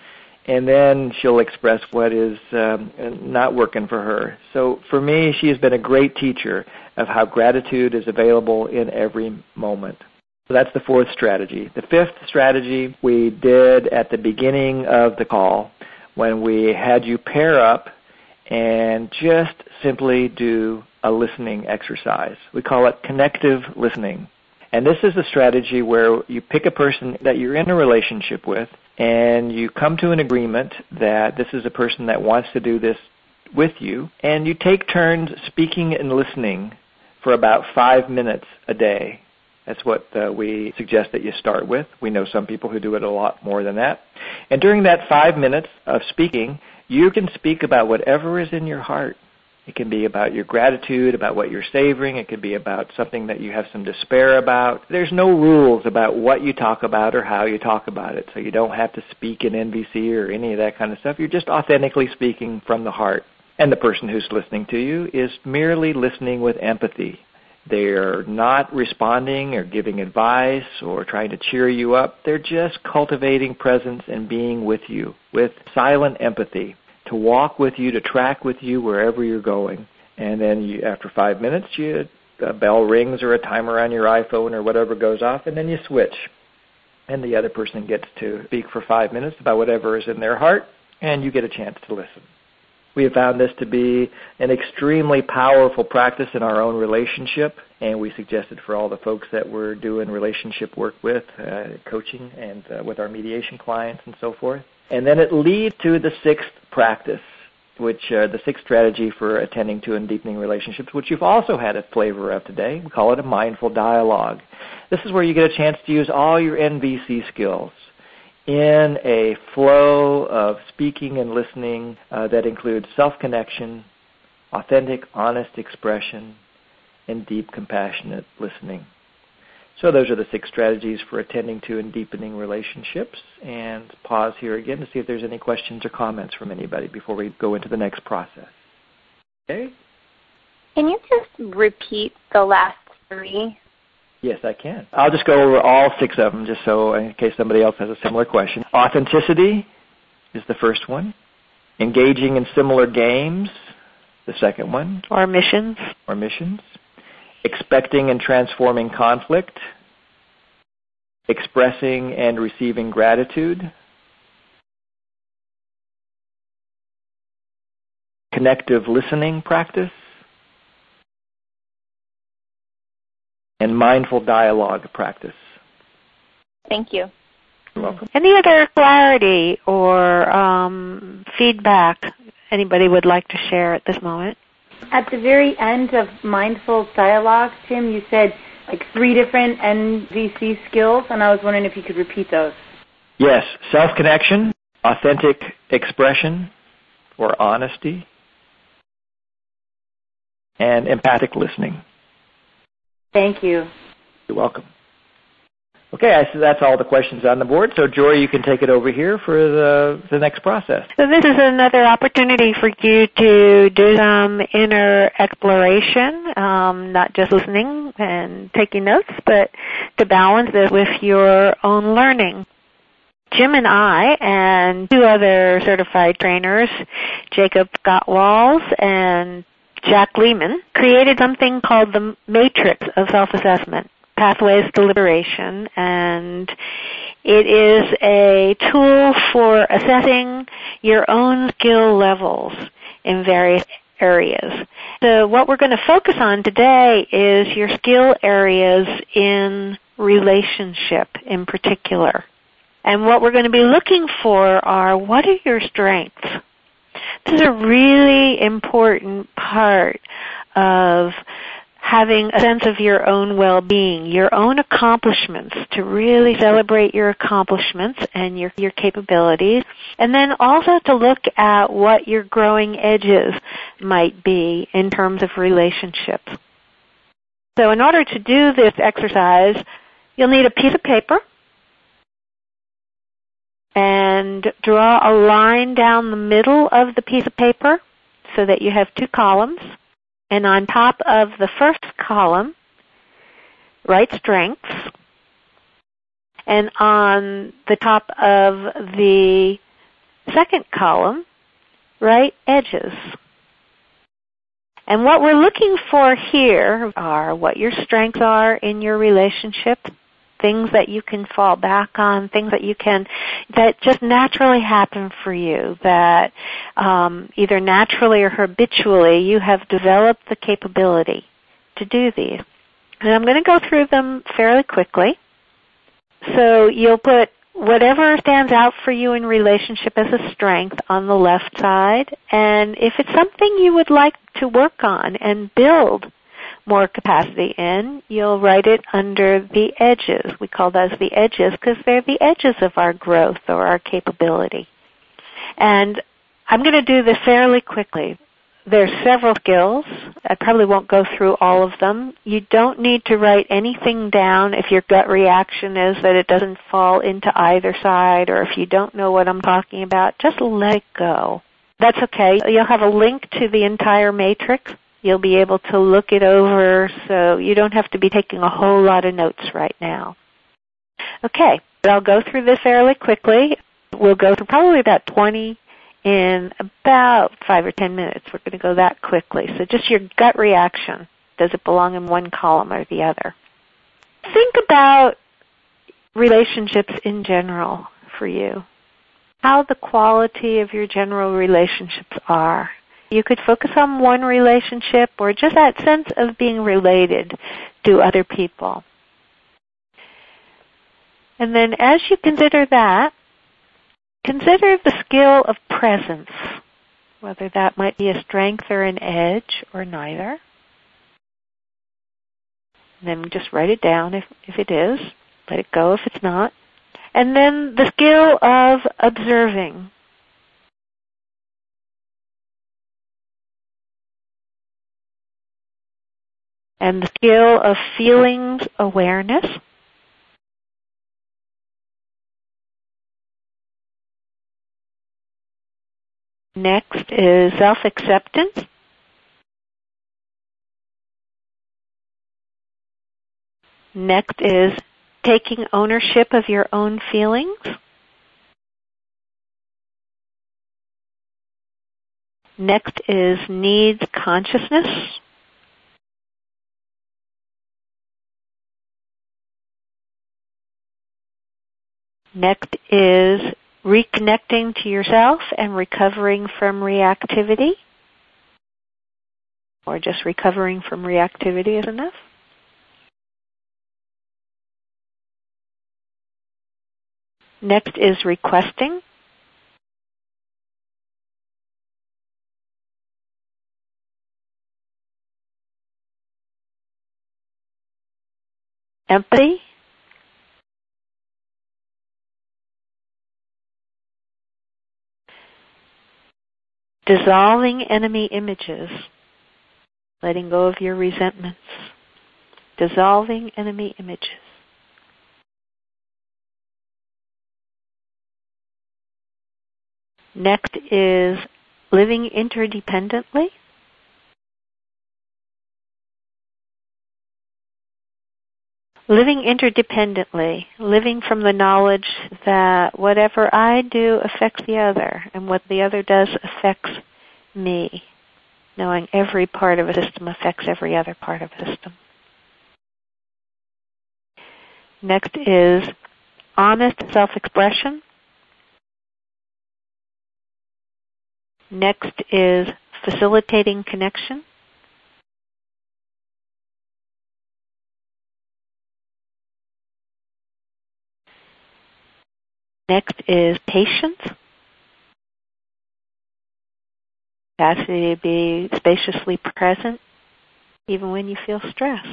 and then she'll express what is not working for her. So for me, she has been a great teacher of how gratitude is available in every moment. So that's the fourth strategy. The fifth strategy we did at the beginning of the call when we had you pair up and just simply do a listening exercise. We call it connective listening. And this is a strategy where you pick a person that you're in a relationship with and you come to an agreement that this is a person that wants to do this with you, and you take turns speaking and listening for about 5 minutes a day. That's what we suggest that you start with. We know some people who do it a lot more than that. And during that 5 minutes of speaking, you can speak about whatever is in your heart. It can be about your gratitude, about what you're savoring. It could be about something that you have some despair about. There's no rules about what you talk about or how you talk about it, so you don't have to speak in NVC or any of that kind of stuff. You're just authentically speaking from the heart. And the person who's listening to you is merely listening with empathy. They're not responding or giving advice or trying to cheer you up. They're just cultivating presence and being with you with silent empathy, to walk with you, to track with you wherever you're going. And then after 5 minutes, a bell rings or a timer on your iPhone or whatever goes off, and then you switch. And the other person gets to speak for 5 minutes about whatever is in their heart, and you get a chance to listen. We have found this to be an extremely powerful practice in our own relationship, and we suggest it for all the folks that we're doing relationship work with, coaching, and with our mediation clients and so forth. And then it leads to the sixth practice, which the sixth strategy for attending to and deepening relationships, which you've also had a flavor of today. We call it a mindful dialogue. This is where you get a chance to use all your NVC skills in a flow of speaking and listening that includes self-connection, authentic, honest expression, and deep, compassionate listening. So those are the six strategies for attending to and deepening relationships. And pause here again to see if there's any questions or comments from anybody before we go into the next process. Okay? Can you just repeat the last three? Yes, I can. I'll just go over all six of them just so in case somebody else has a similar question. Authenticity is the first one. Engaging in similar games, the second one. Or missions. Expecting and transforming conflict. Expressing and receiving gratitude. Connective listening practice. And mindful dialogue practice. Thank you. You're welcome. Any other clarity or feedback anybody would like to share at this moment? At the very end of mindful dialogue, Tim, you said like 3 different NVC skills, and I was wondering if you could repeat those. Yes, self-connection, authentic expression or honesty, and empathic listening. Thank you. You're welcome. Okay, so that's all the questions on the board. So, Joy, you can take it over here for the next process. So this is another opportunity for you to do some inner exploration, not just listening and taking notes, but to balance it with your own learning. Jim and I and 2 other certified trainers, Jacob Gottwals and Jack Lehman, created something called the Matrix of Self-Assessment, Pathways to Liberation, and it is a tool for assessing your own skill levels in various areas. So what we're going to focus on today is your skill areas in relationship in particular. And what we're going to be looking for are, what are your strengths? This is a really important part of having a sense of your own well-being, your own accomplishments, to really celebrate your accomplishments and your capabilities, and then also to look at what your growing edges might be in terms of relationships. So in order to do this exercise, you'll need a piece of paper and draw a line down the middle of the piece of paper so that you have 2 columns. And on top of the first column, write strengths. And on the top of the second column, right edges. And what we're looking for here are what your strengths are in your relationship, things that you can fall back on, things that just naturally happen for you, that either naturally or habitually you have developed the capability to do these. And I'm going to go through them fairly quickly. So you'll put whatever stands out for you in relationship as a strength on the left side, and if it's something you would like to work on and build more capacity in, you'll write it under the edges. We call those the edges because they're the edges of our growth or our capability. And I'm going to do this fairly quickly. There's several skills. I probably won't go through all of them. You don't need to write anything down if your gut reaction is that it doesn't fall into either side, or if you don't know what I'm talking about, just let it go. That's okay. You'll have a link to the entire matrix. You'll be able to look it over, so you don't have to be taking a whole lot of notes right now. Okay, but I'll go through this fairly quickly. We'll go through probably about 20 in about 5 or 10 minutes. We're going to go that quickly. So just your gut reaction. Does it belong in one column or the other? Think about relationships in general for you. How the quality of your general relationships are. You could focus on one relationship or just that sense of being related to other people. And then as you consider that, consider the skill of presence, whether that might be a strength or an edge or neither. And then just write it down if it is. Let it go if it's not. And then the skill of observing. And the skill of feelings awareness. Next is self-acceptance. Next is taking ownership of your own feelings. Next is needs consciousness. Next is reconnecting to yourself and recovering from reactivity. Or just recovering from reactivity is enough. Next is requesting. Empathy. Dissolving enemy images. Letting go of your resentments. Dissolving enemy images. Next is living interdependently. Living interdependently, living from the knowledge that whatever I do affects the other, and what the other does affects me. Knowing every part of a system affects every other part of a system. Next is honest self-expression. Next is facilitating connection. Next is patience. Capacity to be spaciously present even when you feel stress.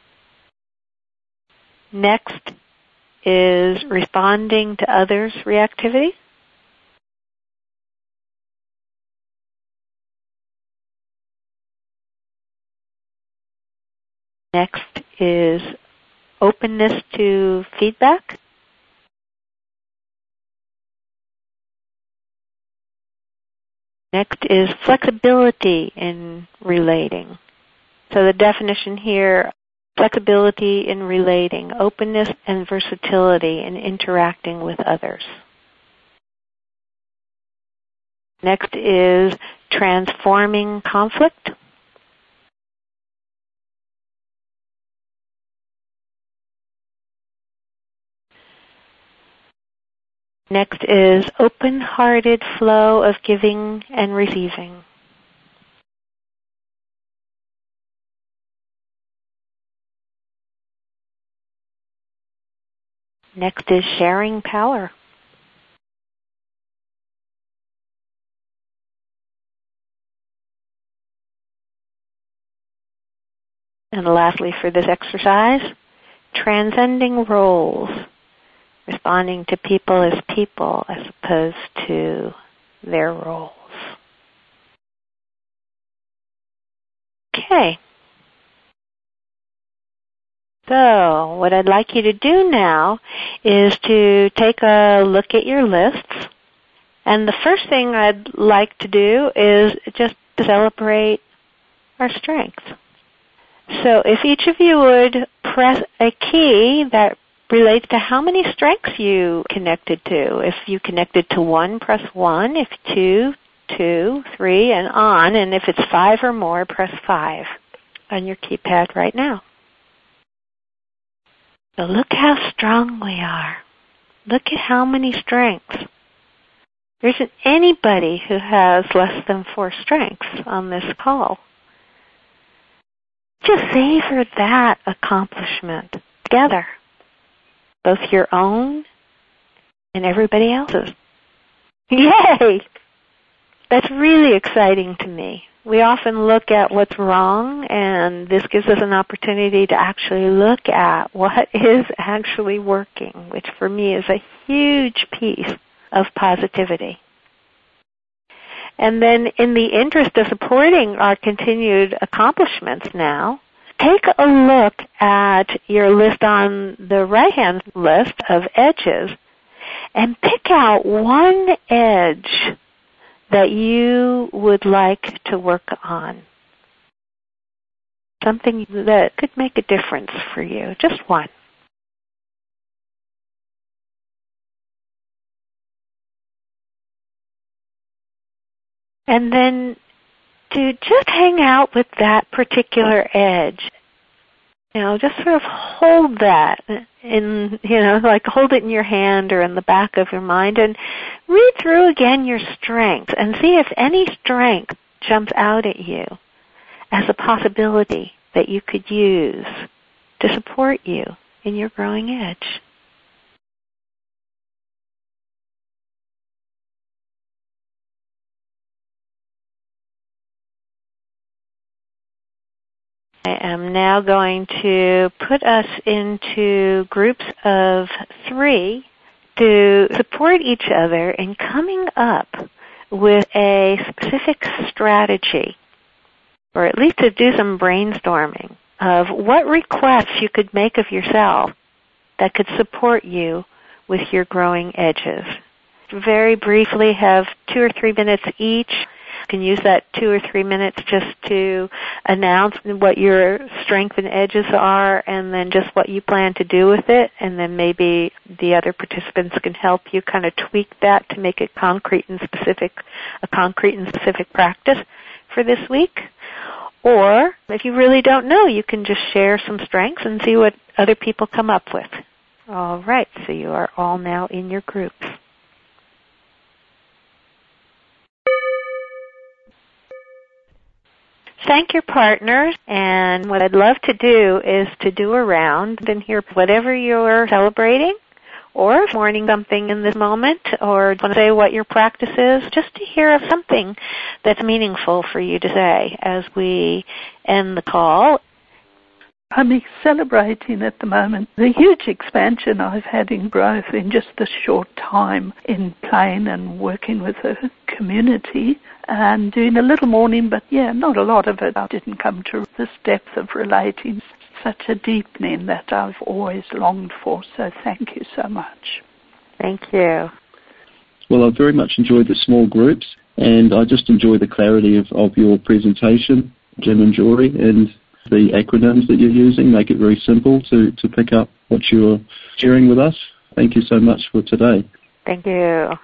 Next is responding to others' reactivity. Next is openness to feedback. Next is flexibility in relating. So the definition here, flexibility in relating, openness and versatility in interacting with others. Next is transforming conflict. Next is open-hearted flow of giving and receiving. Next is sharing power. And lastly for this exercise, transcending roles. Responding to people as opposed to their roles. Okay. So, what I'd like you to do now is to take a look at your lists. And the first thing I'd like to do is just to celebrate our strengths. So, if each of you would press a key that relates to how many strengths you connected to. If you connected to 1, press 1. If 2, 2, 3, and on. And if it's 5 or more, press 5 on your keypad right now. So look how strong we are. Look at how many strengths. There isn't anybody who has less than 4 strengths on this call. Just savor that accomplishment together. Both your own and everybody else's. Yay! That's really exciting to me. We often look at what's wrong, and this gives us an opportunity to actually look at what is actually working, which for me is a huge piece of positivity. And then in the interest of supporting our continued accomplishments now, take a look at your list on the right-hand list of edges and pick out one edge that you would like to work on. Something that could make a difference for you, just one. And then to just hang out with that particular edge. Just sort of hold that in, like hold it in your hand or in the back of your mind and read through again your strengths and see if any strength jumps out at you as a possibility that you could use to support you in your growing edge. I am now going to put us into groups of 3 to support each other in coming up with a specific strategy, or at least to do some brainstorming of what requests you could make of yourself that could support you with your growing edges. Very briefly, have 2 or 3 minutes each. You can use that 2 or 3 minutes just to announce what your strengths and edges are and then just what you plan to do with it, and then maybe the other participants can help you kind of tweak that to make it a concrete and specific practice for this week. Or if you really don't know, you can just share some strengths and see what other people come up with. All right, so you are all now in your groups. Thank your partners, and what I'd love to do is to do a round and hear whatever you're celebrating, or if mourning something in this moment, or want to say what your practice is, just to hear of something that's meaningful for you to say as we end the call. I'm celebrating at the moment the huge expansion I've had in growth in just the short time in playing and working with the community and doing a little mourning, but not a lot of it. I didn't come to this depth of relating, such a deepening that I've always longed for. So thank you so much. Thank you. Well, I very much enjoyed the small groups, and I just enjoy the clarity of your presentation, Jim and Jory, and the acronyms that you're using make it very simple to pick up what you're sharing with us. Thank you so much for today. Thank you.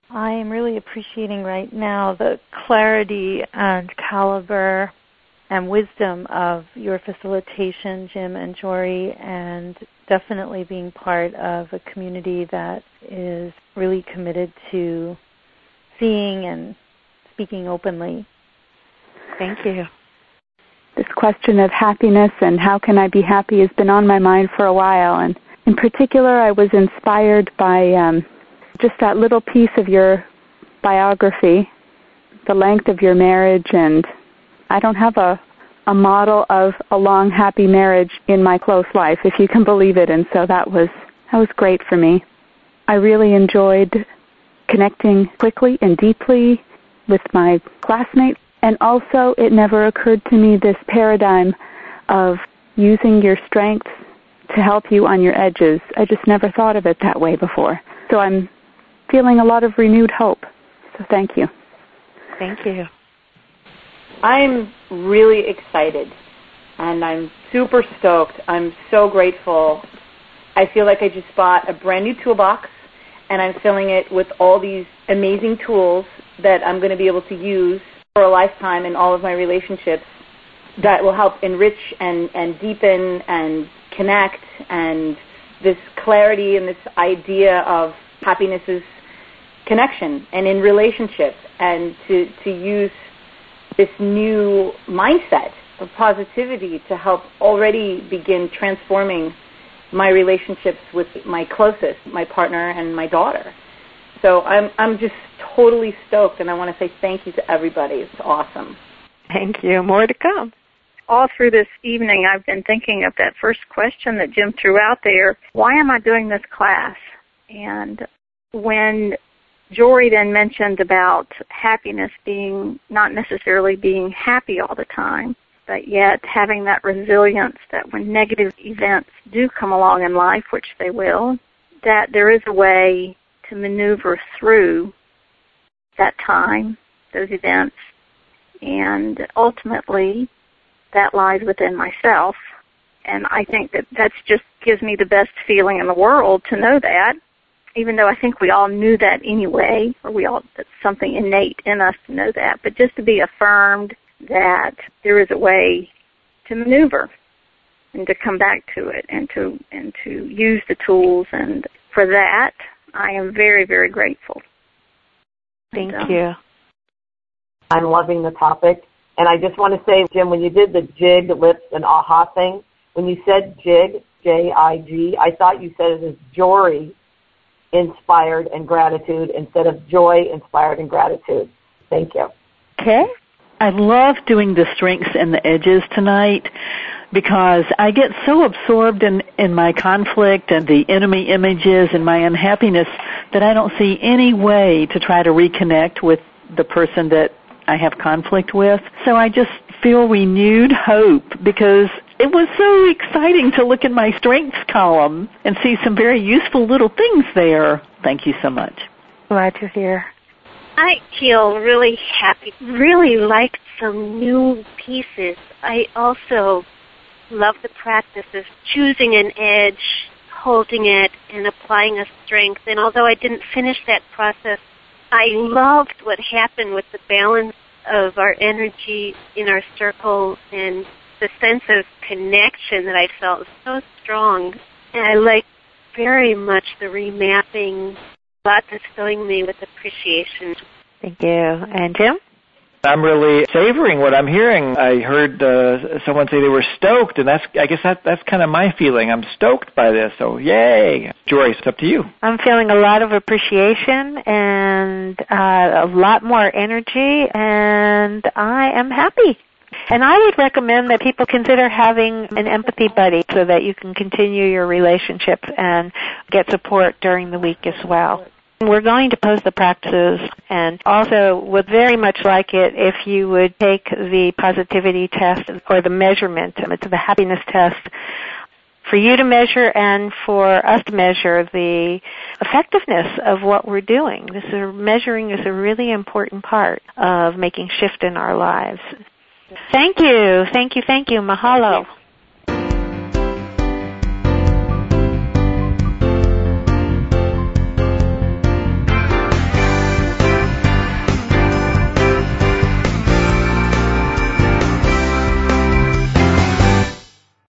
I am really appreciating right now the clarity and caliber and wisdom of your facilitation, Jim and Jory, and definitely being part of a community that is really committed to seeing and speaking openly. Thank you. This question of happiness and how can I be happy has been on my mind for a while, and in particular I was inspired by just that little piece of your biography, the length of your marriage, and I don't have a model of a long, happy marriage in my close life, if you can believe it, and so that was great for me. I really enjoyed connecting quickly and deeply with my classmates, and also it never occurred to me this paradigm of using your strengths to help you on your edges. I just never thought of it that way before. So I'm feeling a lot of renewed hope. So thank you. Thank you. I'm really excited, and I'm super stoked. I'm so grateful. I feel like I just bought a brand new toolbox, and I'm filling it with all these amazing tools that I'm going to be able to use for a lifetime in all of my relationships that will help enrich and deepen and connect, and this clarity and this idea of happiness is connection and in relationships, and to use this new mindset of positivity to help already begin transforming my relationships with my closest, my partner and my daughter. So I'm just totally stoked, and I want to say thank you to everybody. It's awesome. Thank you. More to come. All through this evening, I've been thinking of that first question that Jim threw out there. Why am I doing this class? And when Jory then mentioned about happiness being not necessarily being happy all the time, but yet having that resilience that when negative events do come along in life, which they will, that there is a way to maneuver through that time, those events, and ultimately that lies within myself. And I think that just gives me the best feeling in the world to know that, even though I think we all knew that anyway, or that's something innate in us to know that, but just to be affirmed that there is a way to maneuver and to come back to it and to use the tools, and for that I am very, very grateful. Thank you. I'm loving the topic, and I just want to say, Jim, when you did the jig, lips, and aha thing, when you said jig, J-I-G, I thought you said it as Jory inspired and gratitude instead of joy inspired and gratitude. Thank you. Okay. I love doing the strengths and the edges tonight because I get so absorbed in my conflict and the enemy images and my unhappiness that I don't see any way to try to reconnect with the person that I have conflict with. So I just feel renewed hope because it was so exciting to look in my strengths column and see some very useful little things there. Thank you so much. Glad to hear. I feel really happy, really like some new pieces. I also love the practice of choosing an edge, holding it, and applying a strength. And although I didn't finish that process, I loved what happened with the balance of our energy in our circle and the sense of connection that I felt was so strong. And I like very much the remapping. Lots is filling me with appreciation. Thank you. And Jim? I'm really savoring what I'm hearing. I heard someone say they were stoked, and I guess that's kind of my feeling. I'm stoked by this, so yay. Jory, it's up to you. I'm feeling a lot of appreciation and a lot more energy, and I am happy. And I would recommend that people consider having an empathy buddy so that you can continue your relationships and get support during the week as well. We're going to post the practices, and also would very much like it if you would take the positivity test or the measurement. It's the happiness test for you to measure and for us to measure the effectiveness of what we're doing. Measuring is a really important part of making shift in our lives. Thank you. Mahalo.